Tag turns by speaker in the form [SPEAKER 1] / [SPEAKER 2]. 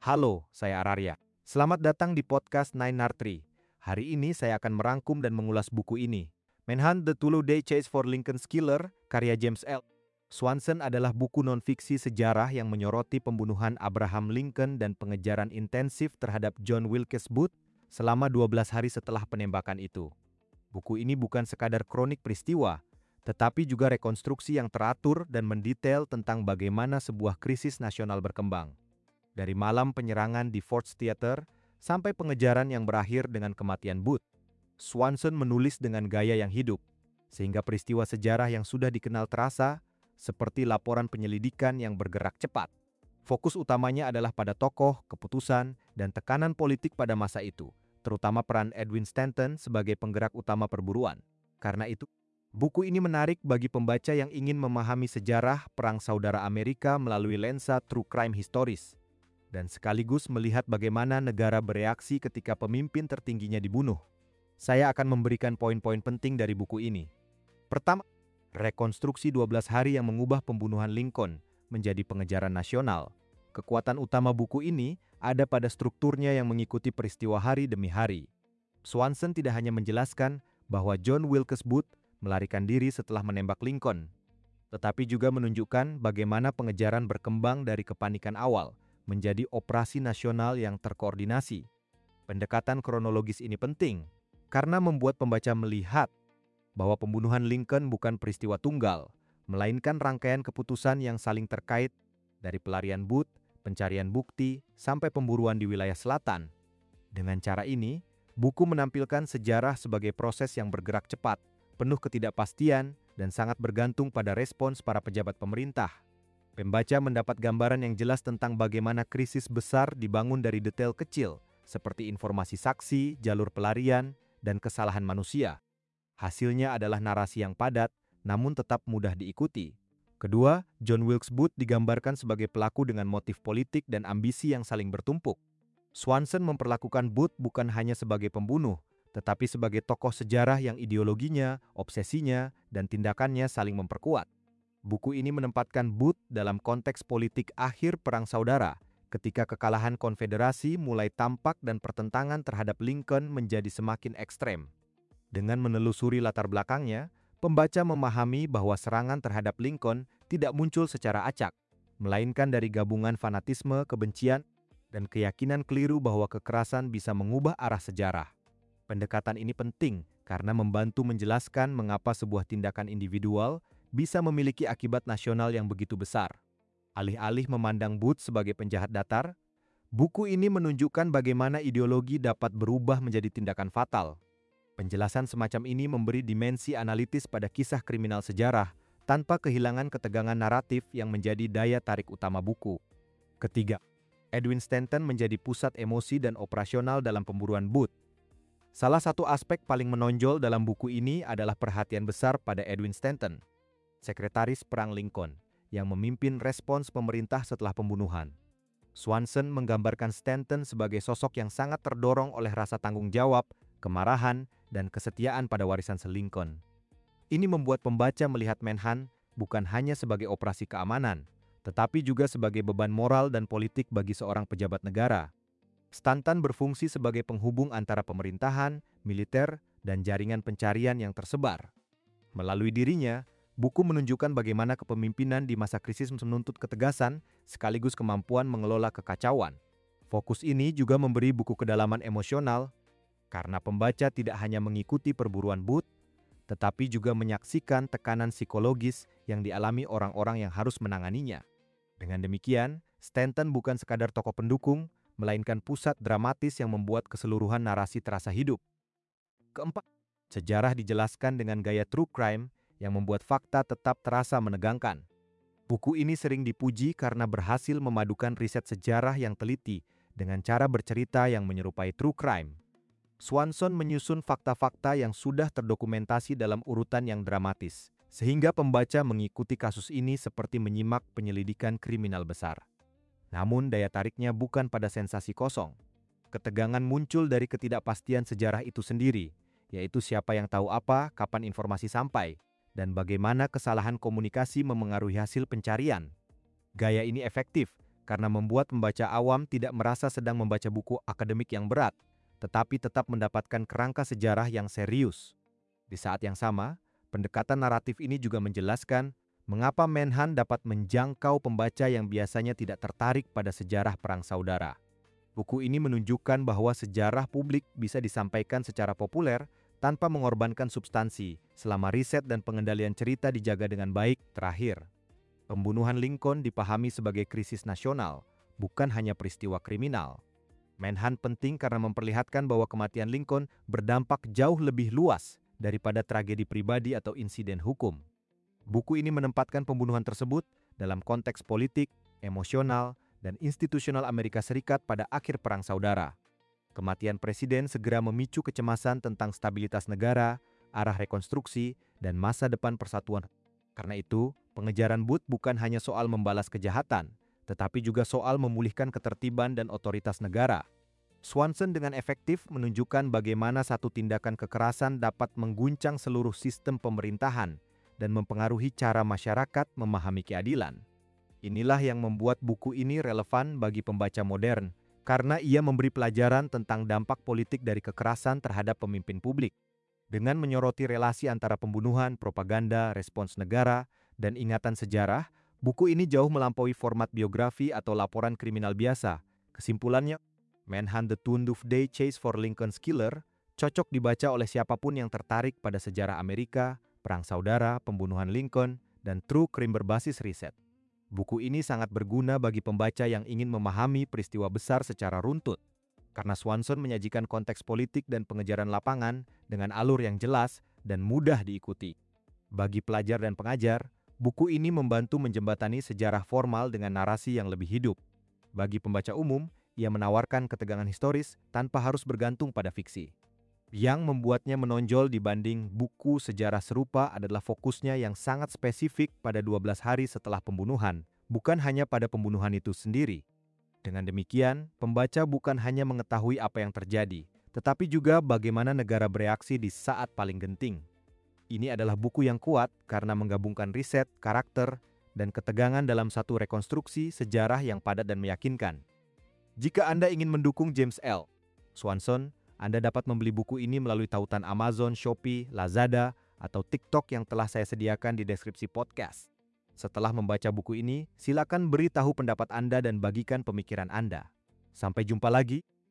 [SPEAKER 1] Halo, saya Ararya. Selamat datang di podcast Nine Tree. Hari ini saya akan merangkum dan mengulas buku ini. Manhunt: The Two-Day Chase for Lincoln's Killer, karya James L. Swanson adalah buku non-fiksi sejarah yang menyoroti pembunuhan Abraham Lincoln dan pengejaran intensif terhadap John Wilkes Booth selama 12 hari setelah penembakan itu. Buku ini bukan sekadar kronik peristiwa, tetapi juga rekonstruksi yang teratur dan mendetail tentang bagaimana sebuah krisis nasional berkembang. Dari malam penyerangan di Ford's Theater sampai pengejaran yang berakhir dengan kematian Booth, Swanson menulis dengan gaya yang hidup, sehingga peristiwa sejarah yang sudah dikenal terasa seperti laporan penyelidikan yang bergerak cepat. Fokus utamanya adalah pada tokoh, keputusan, dan tekanan politik pada masa itu, terutama peran Edwin Stanton sebagai penggerak utama perburuan. Karena itu, buku ini menarik bagi pembaca yang ingin memahami sejarah Perang Saudara Amerika melalui lensa true crime historis, dan sekaligus melihat bagaimana negara bereaksi ketika pemimpin tertingginya dibunuh. Saya akan memberikan poin-poin penting dari buku ini. Pertama, rekonstruksi 12 hari yang mengubah pembunuhan Lincoln menjadi pengejaran nasional. Kekuatan utama buku ini ada pada strukturnya yang mengikuti peristiwa hari demi hari. Swanson tidak hanya menjelaskan bahwa John Wilkes Booth melarikan diri setelah menembak Lincoln, tetapi juga menunjukkan bagaimana pengejaran berkembang dari kepanikan awal menjadi operasi nasional yang terkoordinasi. Pendekatan kronologis ini penting karena membuat pembaca melihat bahwa pembunuhan Lincoln bukan peristiwa tunggal, melainkan rangkaian keputusan yang saling terkait dari pelarian Booth, pencarian bukti, sampai pemburuan di wilayah selatan. Dengan cara ini, buku menampilkan sejarah sebagai proses yang bergerak cepat, penuh ketidakpastian, dan sangat bergantung pada respons para pejabat pemerintah. Pembaca mendapat gambaran yang jelas tentang bagaimana krisis besar dibangun dari detail kecil, seperti informasi saksi, jalur pelarian, dan kesalahan manusia. Hasilnya adalah narasi yang padat, namun tetap mudah diikuti. Kedua, John Wilkes Booth digambarkan sebagai pelaku dengan motif politik dan ambisi yang saling bertumpuk. Swanson memperlakukan Booth bukan hanya sebagai pembunuh, tetapi sebagai tokoh sejarah yang ideologinya, obsesinya, dan tindakannya saling memperkuat. Buku ini menempatkan Booth dalam konteks politik akhir Perang Saudara, ketika kekalahan Konfederasi mulai tampak dan pertentangan terhadap Lincoln menjadi semakin ekstrem. Dengan menelusuri latar belakangnya, pembaca memahami bahwa serangan terhadap Lincoln tidak muncul secara acak, melainkan dari gabungan fanatisme, kebencian, dan keyakinan keliru bahwa kekerasan bisa mengubah arah sejarah. Pendekatan ini penting karena membantu menjelaskan mengapa sebuah tindakan individual bisa memiliki akibat nasional yang begitu besar. Alih-alih memandang Booth sebagai penjahat datar, buku ini menunjukkan bagaimana ideologi dapat berubah menjadi tindakan fatal. Penjelasan semacam ini memberi dimensi analitis pada kisah kriminal sejarah tanpa kehilangan ketegangan naratif yang menjadi daya tarik utama buku. Ketiga, Edwin Stanton menjadi pusat emosi dan operasional dalam pemburuan Booth. Salah satu aspek paling menonjol dalam buku ini adalah perhatian besar pada Edwin Stanton, sekretaris perang Lincoln, yang memimpin respons pemerintah setelah pembunuhan. Swanson menggambarkan Stanton sebagai sosok yang sangat terdorong oleh rasa tanggung jawab, kemarahan, dan kesetiaan pada warisan Lincoln. Ini membuat pembaca melihat Manhunt bukan hanya sebagai operasi keamanan, tetapi juga sebagai beban moral dan politik bagi seorang pejabat negara. Stanton berfungsi sebagai penghubung antara pemerintahan, militer, dan jaringan pencarian yang tersebar. Melalui dirinya, buku menunjukkan bagaimana kepemimpinan di masa krisis menuntut ketegasan sekaligus kemampuan mengelola kekacauan. Fokus ini juga memberi buku kedalaman emosional karena pembaca tidak hanya mengikuti perburuan Booth, tetapi juga menyaksikan tekanan psikologis yang dialami orang-orang yang harus menanganinya. Dengan demikian, Stanton bukan sekadar tokoh pendukung, melainkan pusat dramatis yang membuat keseluruhan narasi terasa hidup. Keempat, sejarah dijelaskan dengan gaya true crime yang membuat fakta tetap terasa menegangkan. Buku ini sering dipuji karena berhasil memadukan riset sejarah yang teliti dengan cara bercerita yang menyerupai true crime. Swanson menyusun fakta-fakta yang sudah terdokumentasi dalam urutan yang dramatis, sehingga pembaca mengikuti kasus ini seperti menyimak penyelidikan kriminal besar. Namun daya tariknya bukan pada sensasi kosong. Ketegangan muncul dari ketidakpastian sejarah itu sendiri, yaitu siapa yang tahu apa, kapan informasi sampai, dan bagaimana kesalahan komunikasi memengaruhi hasil pencarian. Gaya ini efektif karena membuat pembaca awam tidak merasa sedang membaca buku akademik yang berat, tetapi tetap mendapatkan kerangka sejarah yang serius. Di saat yang sama, pendekatan naratif ini juga menjelaskan mengapa Manhunt dapat menjangkau pembaca yang biasanya tidak tertarik pada sejarah Perang Saudara. Buku ini menunjukkan bahwa sejarah publik bisa disampaikan secara populer tanpa mengorbankan substansi, selama riset dan pengendalian cerita dijaga dengan baik. Terakhir, pembunuhan Lincoln dipahami sebagai krisis nasional, bukan hanya peristiwa kriminal. Manhunt penting karena memperlihatkan bahwa kematian Lincoln berdampak jauh lebih luas daripada tragedi pribadi atau insiden hukum. Buku ini menempatkan pembunuhan tersebut dalam konteks politik, emosional, dan institusional Amerika Serikat pada akhir Perang Saudara. Kematian presiden segera memicu kecemasan tentang stabilitas negara, arah rekonstruksi, dan masa depan persatuan. Karena itu, pengejaran Booth bukan hanya soal membalas kejahatan, tetapi juga soal memulihkan ketertiban dan otoritas negara. Swanson dengan efektif menunjukkan bagaimana satu tindakan kekerasan dapat mengguncang seluruh sistem pemerintahan dan mempengaruhi cara masyarakat memahami keadilan. Inilah yang membuat buku ini relevan bagi pembaca modern, karena ia memberi pelajaran tentang dampak politik dari kekerasan terhadap pemimpin publik. Dengan menyoroti relasi antara pembunuhan, propaganda, respons negara, dan ingatan sejarah, buku ini jauh melampaui format biografi atau laporan kriminal biasa. Kesimpulannya, Manhunt: The Doomsday Chase for Lincoln's Killer cocok dibaca oleh siapapun yang tertarik pada sejarah Amerika, Perang Saudara, pembunuhan Lincoln, dan true crime berbasis riset. Buku ini sangat berguna bagi pembaca yang ingin memahami peristiwa besar secara runtut, karena Swanson menyajikan konteks politik dan pengejaran lapangan dengan alur yang jelas dan mudah diikuti. Bagi pelajar dan pengajar, buku ini membantu menjembatani sejarah formal dengan narasi yang lebih hidup. Bagi pembaca umum, ia menawarkan ketegangan historis tanpa harus bergantung pada fiksi. Yang membuatnya menonjol dibanding buku sejarah serupa adalah fokusnya yang sangat spesifik pada 12 hari setelah pembunuhan, bukan hanya pada pembunuhan itu sendiri. Dengan demikian, pembaca bukan hanya mengetahui apa yang terjadi, tetapi juga bagaimana negara bereaksi di saat paling genting. Ini adalah buku yang kuat karena menggabungkan riset, karakter, dan ketegangan dalam satu rekonstruksi sejarah yang padat dan meyakinkan. Jika Anda ingin mendukung James L. Swanson, Anda dapat membeli buku ini melalui tautan Amazon, Shopee, Lazada, atau TikTok yang telah saya sediakan di deskripsi podcast. Setelah membaca buku ini, silakan beritahu pendapat Anda dan bagikan pemikiran Anda. Sampai jumpa lagi.